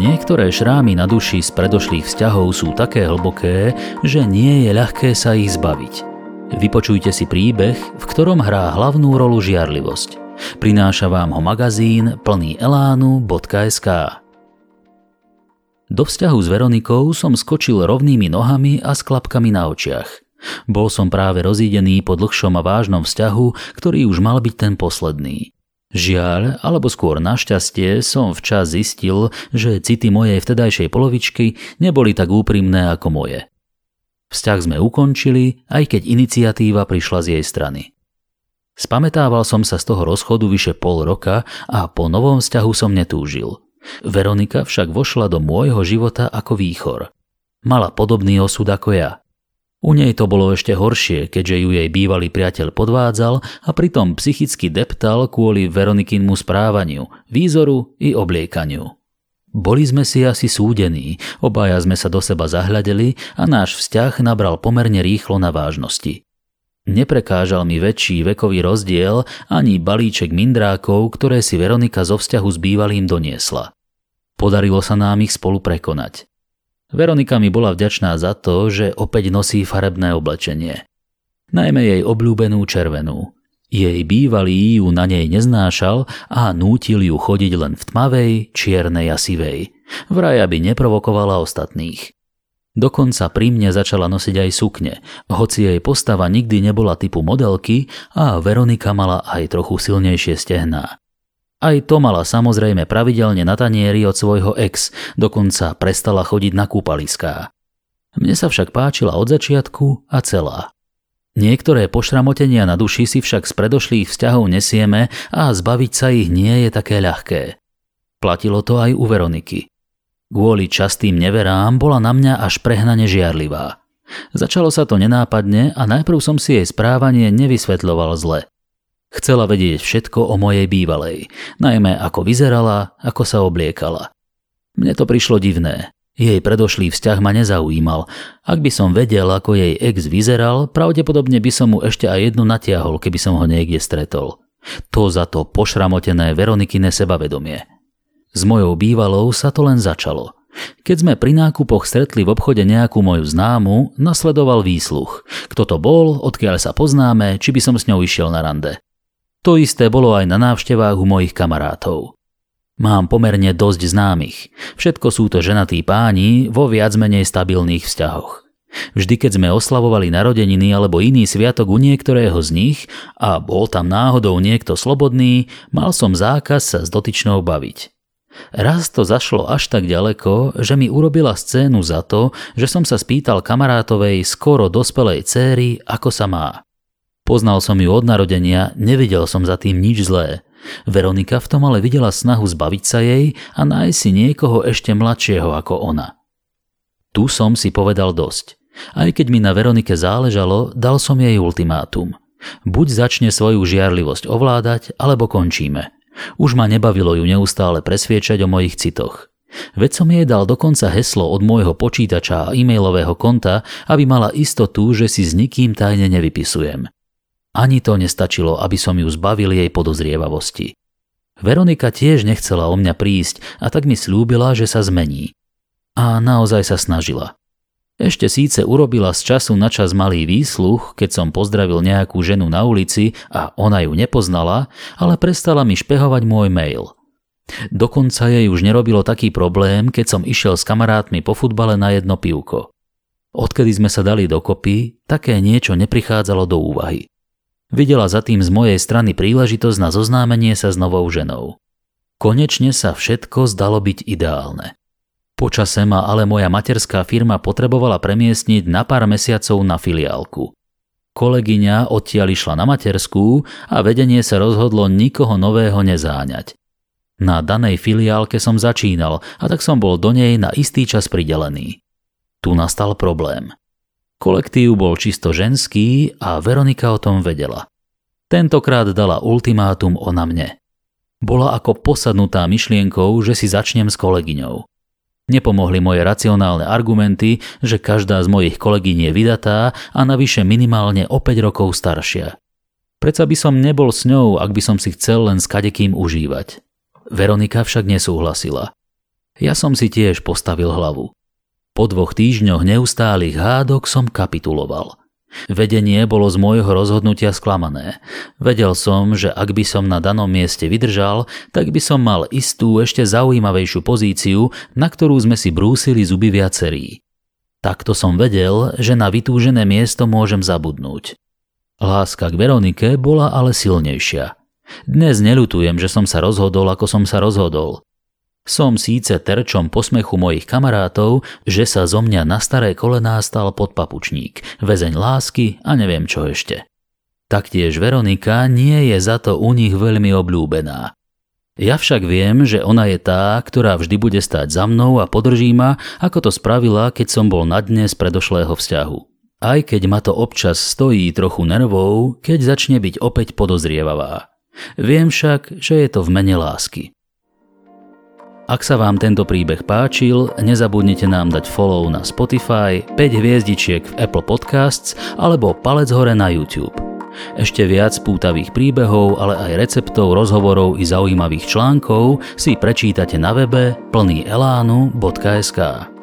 Niektoré šrámy na duši z predošlých vzťahov sú také hlboké, že nie je ľahké sa ich zbaviť. Vypočujte si príbeh, v ktorom hrá hlavnú rolu žiarlivosť. Prináša vám ho magazín plný elánu.sk. Do vzťahu s Veronikou som skočil rovnými nohami a s klapkami na očiach. Bol som práve rozídený po dlhšom a vážnom vzťahu, ktorý už mal byť ten posledný. Žiaľ, alebo skôr našťastie, som včas zistil, že city mojej vtedajšej polovičky neboli tak úprimné ako moje. Vzťah sme ukončili, aj keď iniciatíva prišla z jej strany. Spamätával som sa z toho rozchodu vyše pol roka a po novom vzťahu som netúžil. Veronika však vošla do môjho života ako výchor. Mala podobný osud ako ja. U nej to bolo ešte horšie, keďže ju jej bývalý priateľ podvádzal a pritom psychicky deptal kvôli Veronikinmu správaniu, výzoru i obliekaniu. Boli sme si asi súdení, obaja sme sa do seba zahľadeli a náš vzťah nabral pomerne rýchlo na vážnosti. Neprekážal mi väčší vekový rozdiel ani balíček mindrákov, ktoré si Veronika zo vzťahu s bývalým doniesla. Podarilo sa nám ich spolu prekonať. Veronika mi bola vďačná za to, že opäť nosí farebné oblečenie. Najmä jej obľúbenú červenú. Jej bývalý ju na nej neznášal a nútil ju chodiť len v tmavej, čiernej a sivej. Vraj, aby neprovokovala ostatných. Dokonca pri mne začala nosiť aj sukne, hoci jej postava nikdy nebola typu modelky a Veronika mala aj trochu silnejšie stehná. Aj to mala samozrejme pravidelne na tanieri od svojho ex, dokonca prestala chodiť na kúpaliská. Mne sa však páčila od začiatku a celá. Niektoré pošramotenia na duši si však z predošlých vzťahov nesieme a zbaviť sa ich nie je také ľahké. Platilo to aj u Veroniky. Kvôli častým neverám bola na mňa až prehnane žiarlivá. Začalo sa to nenápadne a najprv som si jej správanie nevysvetľoval zle. Chcela vedieť všetko o mojej bývalej, najmä ako vyzerala, ako sa obliekala. Mne to prišlo divné. Jej predošlý vzťah ma nezaujímal. Ak by som vedel, ako jej ex vyzeral, pravdepodobne by som mu ešte aj jednu natiahol, keby som ho niekde stretol. To za to pošramotené Veronikine sebavedomie. S mojou bývalou sa to len začalo. Keď sme pri nákupoch stretli v obchode nejakú moju známu, nasledoval výsluch. Kto to bol, odkiaľ sa poznáme, či by som s ňou išiel na rande. To isté bolo aj na návštevách u mojich kamarátov. Mám pomerne dosť známych. Všetko sú to ženatí páni vo viac menej stabilných vzťahoch. Vždy, keď sme oslavovali narodeniny alebo iný sviatok u niektorého z nich a bol tam náhodou niekto slobodný, mal som zákaz sa s dotyčnou baviť. Raz to zašlo až tak ďaleko, že mi urobila scénu za to, že som sa spýtal kamarátovej skoro dospelej céry, ako sa má. Poznal som ju od narodenia, nevidel som za tým nič zlé. Veronika v tom ale videla snahu zbaviť sa jej a nájsť si niekoho ešte mladšieho ako ona. Tu som si povedal dosť. Aj keď mi na Veronike záležalo, dal som jej ultimátum. Buď začne svoju žiarlivosť ovládať, alebo končíme. Už ma nebavilo ju neustále presviečať o mojich citoch. Veď som jej dal dokonca heslo od môjho počítača a e-mailového konta, aby mala istotu, že si s nikým tajne nevypisujem. Ani to nestačilo, aby som ju zbavil jej podozrievavosti. Veronika tiež nechcela o mňa prísť a tak mi sľúbila, že sa zmení. A naozaj sa snažila. Ešte síce urobila z času na čas malý výsluch, keď som pozdravil nejakú ženu na ulici a ona ju nepoznala, ale prestala mi špehovať môj mail. Dokonca jej už nerobilo taký problém, keď som išiel s kamarátmi po futbale na jedno pivko. Odkedy sme sa dali dokopy, také niečo neprichádzalo do úvahy. Videla za tým z mojej strany príležitosť na zoznámenie sa s novou ženou. Konečne sa všetko zdalo byť ideálne. Počase ma ale moja materská firma potrebovala premiestniť na pár mesiacov na filiálku. Kolegyňa odtiaľ išla na materskú a vedenie sa rozhodlo nikoho nového nezáňať. Na danej filiálke som začínal a tak som bol do nej na istý čas pridelený. Tu nastal problém. Kolektív bol čisto ženský a Veronika o tom vedela. Tentokrát dala ultimátum ona mne. Bola ako posadnutá myšlienkou, že si začnem s kolegyňou. Nepomohli moje racionálne argumenty, že každá z mojich kolegyň je vydatá a navyše minimálne o 5 rokov staršia. Predsa by som nebol s ňou, ak by som si chcel len s kadekým užívať. Veronika však nesúhlasila. Ja som si tiež postavil hlavu. Po 2 týždňoch neustálych hádok som kapituloval. Vedenie bolo z môjho rozhodnutia sklamané. Vedel som, že ak by som na danom mieste vydržal, tak by som mal istú ešte zaujímavejšiu pozíciu, na ktorú sme si brúsili zuby viacerí. Takto som vedel, že na vytúžené miesto môžem zabudnúť. Láska k Veronike bola ale silnejšia. Dnes neľutujem, že som sa rozhodol, ako som sa rozhodol. Som síce terčom posmechu mojich kamarátov, že sa zo mňa na staré kolená stal podpapučník, väzeň lásky a neviem čo ešte. Taktiež Veronika nie je za to u nich veľmi obľúbená. Ja však viem, že ona je tá, ktorá vždy bude stáť za mnou a podrží ma, ako to spravila, keď som bol na dne z predošlého vzťahu. Aj keď ma to občas stojí trochu nervov, keď začne byť opäť podozrievavá. Viem však, že je to v mene lásky. Ak sa vám tento príbeh páčil, nezabudnite nám dať follow na Spotify, 5 hviezdičiek v Apple Podcasts alebo palec hore na YouTube. Ešte viac pútavých príbehov, ale aj receptov, rozhovorov i zaujímavých článkov si prečítate na webe plnyelánu.sk.